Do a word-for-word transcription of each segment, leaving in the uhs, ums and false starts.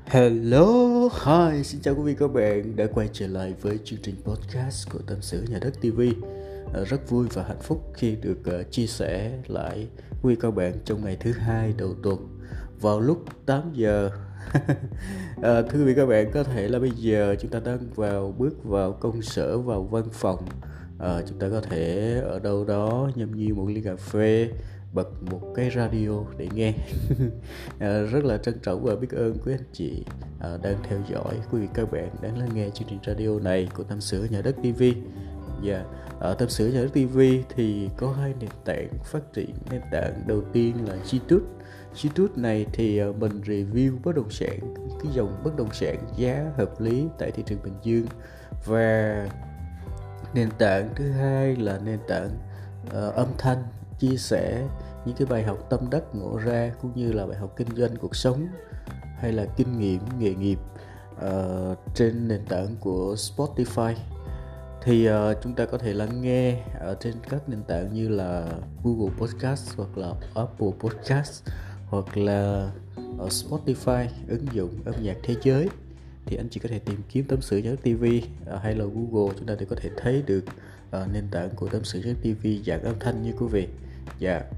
Hello, hi, xin chào quý vị các bạn đã quay trở lại với chương trình podcast của Tâm sự Nhà đất ti vi. À, rất vui và hạnh phúc khi được uh, chia sẻ lại quý vị các bạn trong ngày thứ hai đầu tuần vào lúc tám giờ. à, thưa quý vị các bạn, có thể là bây giờ chúng ta đang vào bước vào công sở, vào văn phòng. À, chúng ta có thể ở đâu đó nhâm nhi một ly cà phê, bật một cái radio để nghe. à, rất là trân trọng và biết ơn quý anh chị à, đang theo dõi, quý vị các bạn đang lắng nghe chương trình radio này của Tâm sự Nhà đất ti vi. Và ở Tâm sự Nhà đất ti vi thì có hai nền tảng phát triển. Nền tảng đầu tiên là YouTube. YouTube này thì mình review bất động sản, cái dòng bất động sản giá hợp lý tại thị trường Bình Dương. Và nền tảng thứ hai là nền tảng uh, âm thanh, chia sẻ những cái bài học tâm đắc ngộ ra, cũng như là bài học kinh doanh cuộc sống hay là kinh nghiệm nghề nghiệp uh, trên nền tảng của Spotify. Thì uh, chúng ta có thể lắng nghe ở trên các nền tảng như là Google Podcast hoặc là Apple Podcast hoặc là ở Spotify, ứng dụng âm nhạc thế giới. Thì anh chị có thể tìm kiếm Tâm sự Nhà đất ti vi uh, hay là Google, chúng ta thì có thể thấy được uh, nền tảng của Tâm sự Nhà đất ti vi dạng âm thanh như quý vị. Dạ. Yeah.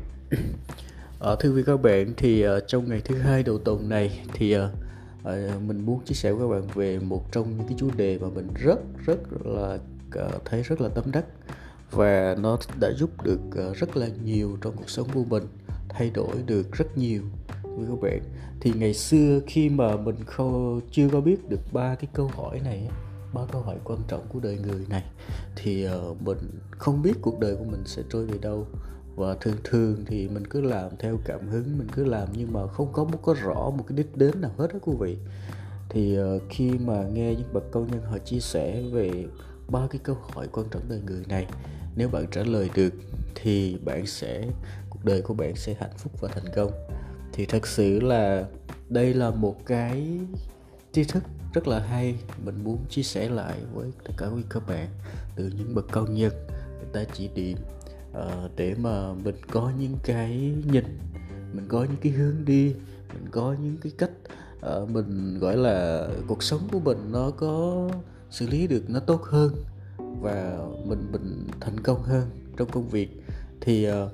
uh, thưa quý các bạn, thì uh, trong ngày thứ hai đầu tuần này thì uh, uh, mình muốn chia sẻ với các bạn về một trong những cái chủ đề mà mình rất rất là uh, thấy rất là tâm đắc, và nó đã giúp được uh, rất là nhiều trong cuộc sống của mình, thay đổi được rất nhiều. Quý các bạn, thì ngày xưa khi mà mình không chưa có biết được ba cái câu hỏi này, ba câu hỏi quan trọng của đời người này, thì uh, mình không biết cuộc đời của mình sẽ trôi về đâu. Và thường thường thì mình cứ làm theo cảm hứng, mình cứ làm nhưng mà không có một có rõ một cái đích đến nào hết đó quý vị. Thì uh, khi mà nghe những bậc cao nhân họ chia sẻ về ba cái câu hỏi quan trọng đời người này, nếu bạn trả lời được thì bạn sẽ cuộc đời của bạn sẽ hạnh phúc và thành công. Thì thật sự là đây là một cái tri thức rất là hay, mình muốn chia sẻ lại với tất cả quý các bạn, từ những bậc cao nhân người ta chỉ điểm uh, để mà mình có những cái nhìn, mình có những cái hướng đi, mình có những cái cách uh, mình gọi là cuộc sống của mình nó có xử lý được nó tốt hơn, và mình mình thành công hơn trong công việc. Thì uh,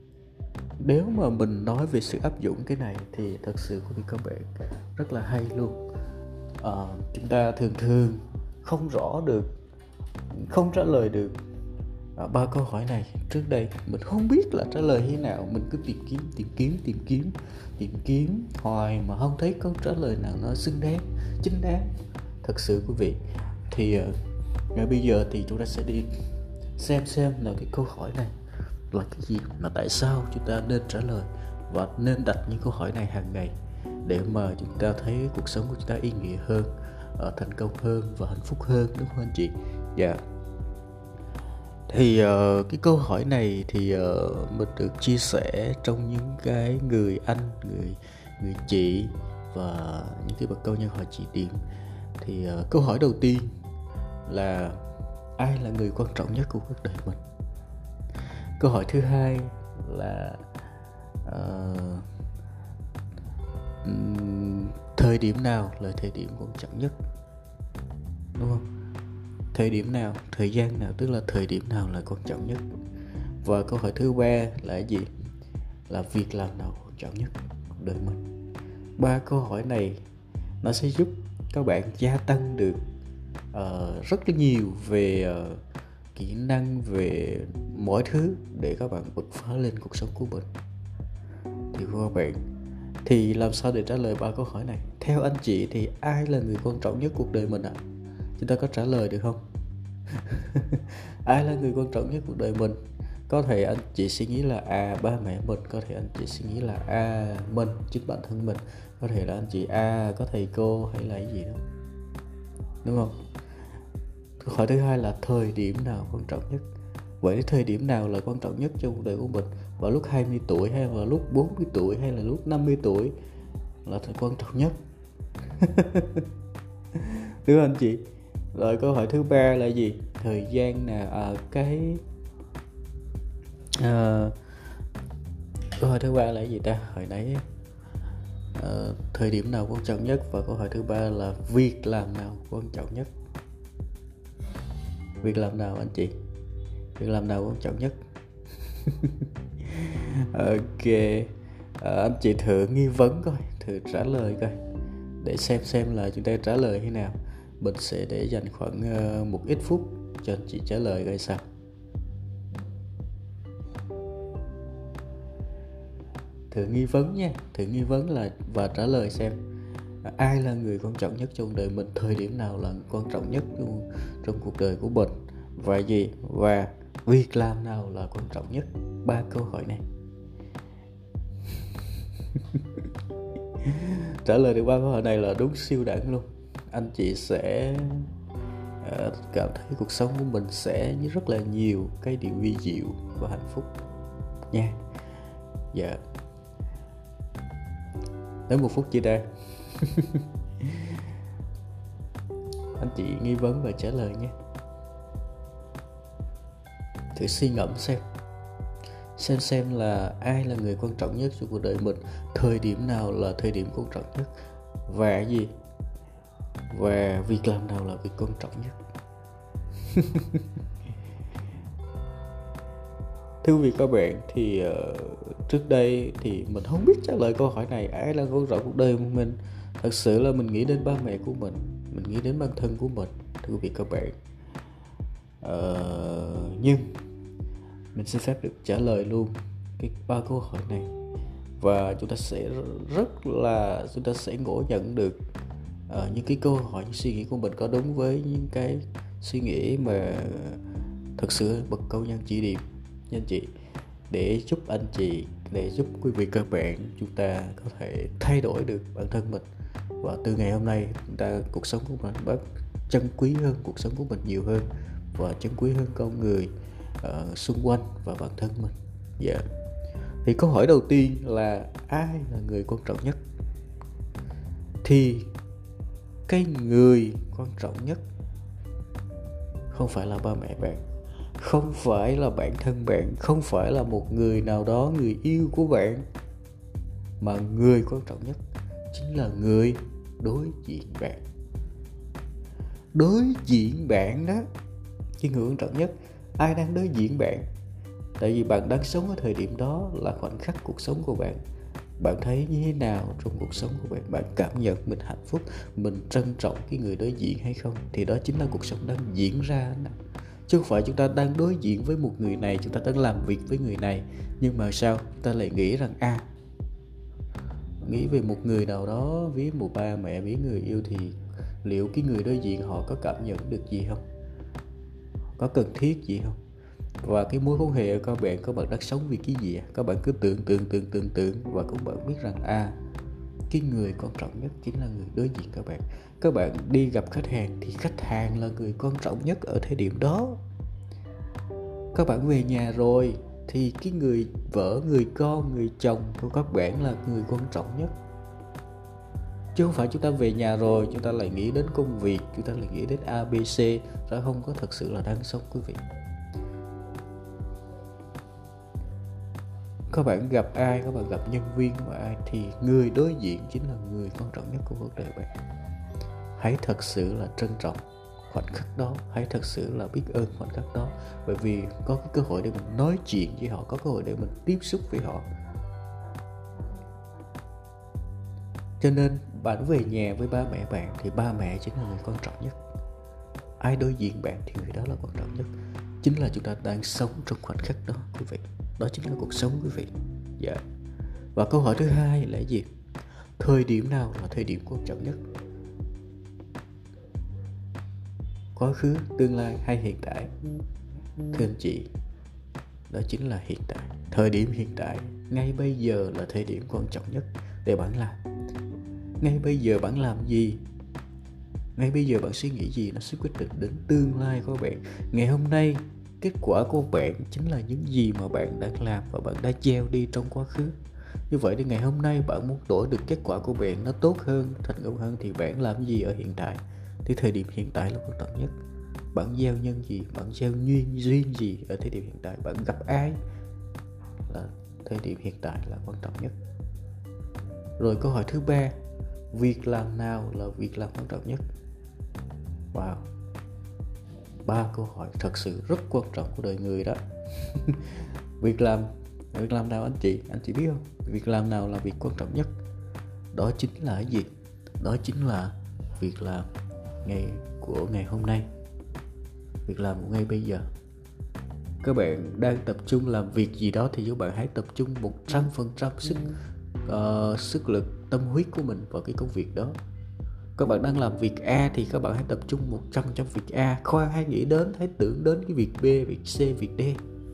nếu mà mình nói về sự áp dụng cái này thì thật sự của các bạn rất là hay luôn. À, chúng ta thường thường không rõ được, không trả lời được à, ba câu hỏi này. Trước đây mình không biết là trả lời thế nào, mình cứ tìm kiếm tìm kiếm tìm kiếm tìm kiếm hoài mà không thấy câu trả lời nào nó xứng đáng, chính đáng. Thật sự quý vị, thì uh, ngay bây giờ thì chúng ta sẽ đi xem xem là cái câu hỏi này là cái gì, là tại sao chúng ta nên trả lời và nên đặt những câu hỏi này hàng ngày để mà chúng ta thấy cuộc sống của chúng ta ý nghĩa hơn, thành công hơn và hạnh phúc hơn, đúng không anh chị? Dạ. Yeah. Thì uh, cái câu hỏi này thì uh, mình được chia sẻ trong những cái người anh, người người chị và những cái bậc cao nhân họ chỉ điểm. Thì uh, câu hỏi đầu tiên là ai là người quan trọng nhất của cuộc đời mình? Câu hỏi thứ hai là uh, thời điểm nào là thời điểm quan trọng nhất, đúng không? Thời điểm nào, thời gian nào, tức là thời điểm nào là quan trọng nhất? Và câu hỏi thứ ba là gì? Là việc làm nào quan trọng nhất cuộc đời mình? Ba câu hỏi này nó sẽ giúp các bạn gia tăng được uh, rất là nhiều về uh, kỹ năng, về mọi thứ để các bạn bứt phá lên cuộc sống của mình. Thì các bạn, thì làm sao để trả lời ba câu hỏi này? Theo anh chị thì ai là người quan trọng nhất cuộc đời mình ạ? À? Chúng ta có trả lời được không? Ai là người quan trọng nhất cuộc đời mình? Có thể anh chị suy nghĩ là à ba mẹ mình, có thể anh chị suy nghĩ là à mình, chính bản thân mình, có thể là anh chị à có thầy cô hay là cái gì đó, đúng không? Câu hỏi thứ hai là thời điểm nào quan trọng nhất? Vậy thời điểm nào là quan trọng nhất trong cuộc đời của mình? Vào lúc hai mươi tuổi hay là lúc bốn mươi tuổi hay là lúc năm mươi tuổi là thời quan trọng nhất? Đúng không anh chị? Rồi câu hỏi thứ ba là gì? Thời gian nào à, cái à, câu hỏi thứ ba là gì ta? Hồi nãy uh, thời điểm nào quan trọng nhất, và câu hỏi thứ ba là việc làm nào quan trọng nhất. Việc làm nào anh chị? Việc làm nào quan trọng nhất? Ok, à, anh chị thử nghi vấn coi, thử trả lời coi, để xem xem là chúng ta trả lời thế nào. Mình sẽ để dành khoảng uh, một ít phút cho anh chị trả lời coi sao. Thử nghi vấn nha, thử nghi vấn là và trả lời xem ai là người quan trọng nhất trong đời mình, thời điểm nào là quan trọng nhất trong, trong cuộc đời của mình, và gì, và việc làm nào là quan trọng nhất. Ba câu hỏi này. Trả lời được ba câu hỏi này là đúng siêu đẳng luôn. Anh chị sẽ uh, cảm thấy cuộc sống của mình sẽ rất là nhiều cái điều vi diệu và hạnh phúc nha. Dạ. Đến một phút chia ra. Anh chị nghi vấn và trả lời nhé. Thử suy ngẫm xem xem xem là ai là người quan trọng nhất trong cuộc đời mình, thời điểm nào là thời điểm quan trọng nhất, và gì, và việc làm nào là việc quan trọng nhất. Thưa quý vị các bạn, thì uh, trước đây thì mình không biết trả lời câu hỏi này, ai là quan trọng cuộc đời của mình. Thật sự là mình nghĩ đến ba mẹ của mình, mình nghĩ đến bản thân của mình, thưa quý vị các bạn. Uh, nhưng mình xin phép được trả lời luôn cái ba câu hỏi này, và chúng ta sẽ rất là chúng ta sẽ ngộ nhận được uh, những cái câu hỏi, những suy nghĩ của mình có đúng với những cái suy nghĩ mà thật sự bậc cao nhân chỉ điểm nha anh chị, để giúp anh chị, để giúp quý vị các bạn chúng ta có thể thay đổi được bản thân mình, và từ ngày hôm nay chúng ta cuộc sống của mình bắt trân quý hơn cuộc sống của mình nhiều hơn, và trân quý hơn con người uh, xung quanh và bản thân mình. Dạ. Yeah. Thì câu hỏi đầu tiên là ai là người quan trọng nhất? Thì cái người quan trọng nhất không phải là ba mẹ bạn, không phải là bản thân bạn, không phải là một người nào đó, người yêu của bạn, mà người quan trọng nhất chính là người đối diện bạn. Đối diện bạn đó, cái người quan trọng nhất. Ai đang đối diện bạn? Tại vì bạn đang sống ở thời điểm đó, là khoảnh khắc cuộc sống của bạn. Bạn thấy như thế nào trong cuộc sống của bạn? Bạn cảm nhận mình hạnh phúc, mình trân trọng cái người đối diện hay không? Thì đó chính là cuộc sống đang diễn ra. Chứ không phải chúng ta đang đối diện với một người này, chúng ta đang làm việc với người này, nhưng mà sao chúng ta lại nghĩ rằng à nghĩ về một người nào đó, ví một ba mẹ, ví người yêu, thì liệu cái người đối diện họ có cảm nhận được gì không, có cần thiết gì không, và cái mối quan hệ của các bạn, các bạn đang sống vì cái gì? Các bạn cứ tưởng tượng tưởng tượng tưởng và các bạn biết rằng à cái người quan trọng nhất chính là người đối diện các bạn. Các bạn đi gặp khách hàng thì khách hàng là người quan trọng nhất ở thời điểm đó. Các bạn về nhà rồi thì cái người vợ, người con, người chồng của các bạn là người quan trọng nhất. Chứ không phải chúng ta về nhà rồi chúng ta lại nghĩ đến công việc, chúng ta lại nghĩ đến a bê xê, đó không có thật sự là đang sống quý vị. Các bạn gặp ai, các bạn gặp nhân viên của ai, thì người đối diện chính là người quan trọng nhất của cuộc đời bạn. Hãy thật sự là trân trọng khoảnh khắc đó, hãy thật sự là biết ơn khoảnh khắc đó, bởi vì có cái cơ hội để mình nói chuyện với họ, có cơ hội để mình tiếp xúc với họ. Cho nên bạn về nhà với ba mẹ bạn thì ba mẹ chính là người quan trọng nhất. Ai đối diện bạn thì người đó là quan trọng nhất. Chính là chúng ta đang sống trong khoảnh khắc đó quý vị. Đó chính là cuộc sống quý vị. Dạ. Và câu hỏi thứ hai là gì? Thời điểm nào là thời điểm quan trọng nhất? Quá khứ, tương lai hay hiện tại? Thưa anh chị, đó chính là hiện tại. Thời điểm hiện tại, ngay bây giờ là thời điểm quan trọng nhất để bạn làm. Ngay bây giờ bạn làm gì, ngay bây giờ bạn suy nghĩ gì, nó sẽ quyết định đến tương lai của bạn. Ngày hôm nay, kết quả của bạn chính là những gì mà bạn đang làm và bạn đã gieo đi trong quá khứ. Như vậy thì ngày hôm nay bạn muốn đổi được kết quả của bạn nó tốt hơn, thành công hơn, thì bạn làm gì ở hiện tại? Thì thời điểm hiện tại là quan trọng nhất. Bạn gieo nhân gì, bạn gieo duyên duyên gì ở thời điểm hiện tại, bạn gặp ai, là thời điểm hiện tại là quan trọng nhất. Rồi câu hỏi thứ ba, việc làm nào là việc làm quan trọng nhất? Wow, ba câu hỏi thật sự rất quan trọng của đời người đó. Việc làm, việc làm nào anh chị, anh chị biết không? Việc làm nào là việc quan trọng nhất? Đó chính là cái gì? Đó chính là việc làm ngày của ngày hôm nay, việc làm của ngay bây giờ. Các bạn đang tập trung làm việc gì đó thì các bạn hãy tập trung một trăm phần trăm sức uh, sức lực, tâm huyết của mình vào cái công việc đó. Các bạn đang làm việc A thì các bạn hãy tập trung một trăm phần trăm việc A, khoan hãy nghĩ đến, hãy tưởng đến cái việc B, việc C, việc D.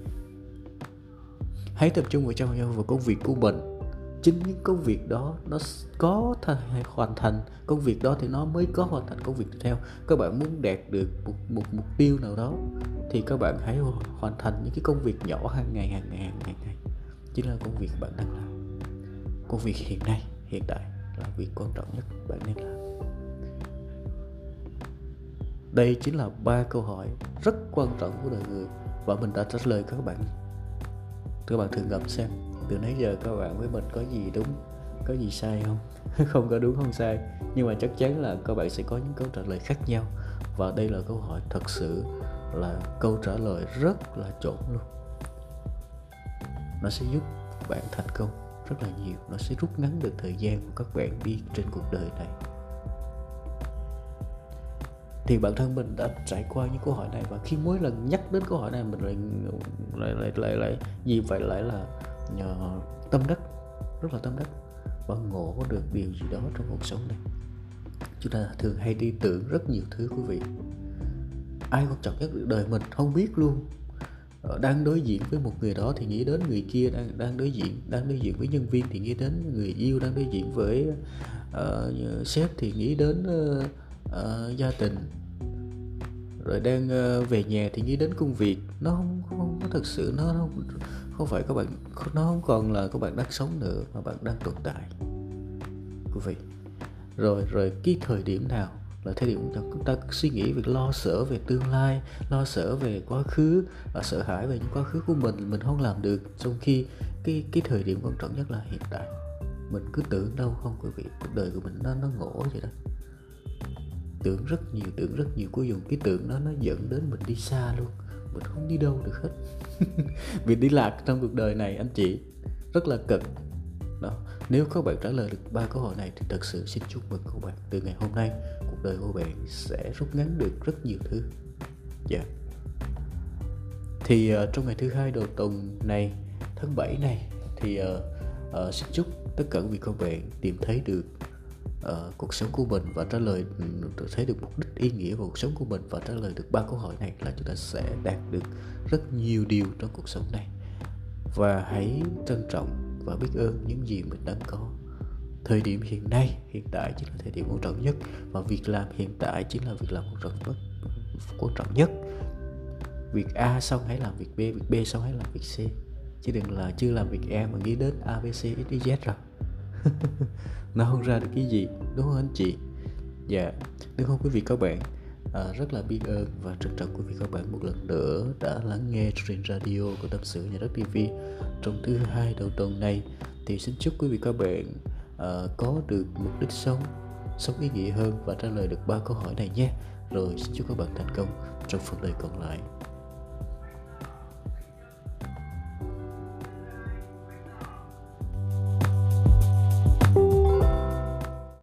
Hãy tập trung một trăm phần trăm vào công việc của mình. Chính những công việc đó nó có thể hoàn thành công việc đó thì nó mới có hoàn thành công việc tiếp theo. Các bạn muốn đạt được một, một mục tiêu nào đó thì các bạn hãy hoàn thành những cái công việc nhỏ hàng ngày hàng ngày hàng ngày, ngày. Chính là công việc bạn đang làm. Công việc hiện nay, hiện tại là việc quan trọng nhất bạn nên làm. Đây chính là ba câu hỏi rất quan trọng của đời người và mình đã trả lời các bạn. Các bạn thử ngẫm xem từ nãy giờ các bạn với mình có gì đúng, có gì sai không? Không có đúng không sai, nhưng mà chắc chắn là các bạn sẽ có những câu trả lời khác nhau. Và đây là câu hỏi thật sự là câu trả lời rất là chuẩn luôn. Nó sẽ giúp bạn thành công rất là nhiều. Nó sẽ rút ngắn được thời gian của các bạn đi trên cuộc đời này. Thì bản thân mình đã trải qua những câu hỏi này, và khi mỗi lần nhắc đến câu hỏi này mình lại lại lại lại, lại gì vậy lại là uh, tâm đắc, rất là tâm đắc và ngộ được điều gì đó trong cuộc sống này. Chúng ta thường hay đi tưởng rất nhiều thứ quý vị. Ai quan trọng nhất đời mình không biết luôn. Đang đối diện với một người đó thì nghĩ đến người kia, đang đang đối diện đang đối diện với nhân viên thì nghĩ đến người yêu, đang đối diện với uh, sếp thì nghĩ đến uh, uh, gia đình, rồi đang uh, về nhà thì nghĩ đến công việc. Nó không không có thực sự, nó không không phải các bạn, nó không còn là các bạn đang sống nữa mà bạn đang tồn tại quý vị. Rồi rồi cái thời điểm nào là thời điểm chúng ta suy nghĩ về lo sợ về tương lai, lo sợ về quá khứ và sợ hãi về những quá khứ của mình mình không làm được, trong khi cái cái thời điểm quan trọng nhất là hiện tại. Mình cứ tưởng đâu không quý vị, cuộc đời của mình nó nó ngổ vậy đó. Tưởng rất nhiều, tưởng rất nhiều, cuối cùng cái tưởng đó nó dẫn đến mình đi xa luôn, mình không đi đâu được hết. Việc đi lạc trong cuộc đời này anh chị rất là cực đó. Nếu các bạn trả lời được ba câu hỏi này thì thật sự xin chúc mừng các bạn. Từ ngày hôm nay cuộc đời của bạn sẽ rút ngắn được rất nhiều thứ. Dạ yeah. Thì uh, trong ngày thứ hai đầu tuần này, tháng bảy này, thì uh, uh, xin chúc tất cả quý vị các bạn tìm thấy được uh, cuộc sống của mình và trả lời thấy được mục đích, ý nghĩa của cuộc sống của mình và trả lời được ba câu hỏi này là chúng ta sẽ đạt được rất nhiều điều trong cuộc sống này. Và hãy trân trọng và biết ơn những gì mình đang có. Thời điểm hiện nay, hiện tại chính là thời điểm quan trọng nhất, và việc làm hiện tại chính là việc làm quan trọng nhất. Quan trọng nhất. Việc A xong hãy làm việc B, việc B xong hãy làm việc C. Chứ đừng là chưa làm việc A mà nghĩ đến A, B, C, X, Y, Z rồi. Nó không ra được cái gì, đúng không anh chị? Dạ, đúng không quý vị các bạn? À, rất là biết ơn và trân trọng quý vị các bạn một lần nữa đã lắng nghe truyền radio của Tâm sự Nhà Đất ti vi trong thứ hai đầu tuần này. Thì xin chúc quý vị các bạn uh, có được mục đích sống, sống ý nghĩa hơn và trả lời được ba câu hỏi này nhé. Rồi xin chúc các bạn thành công trong phần đời còn lại.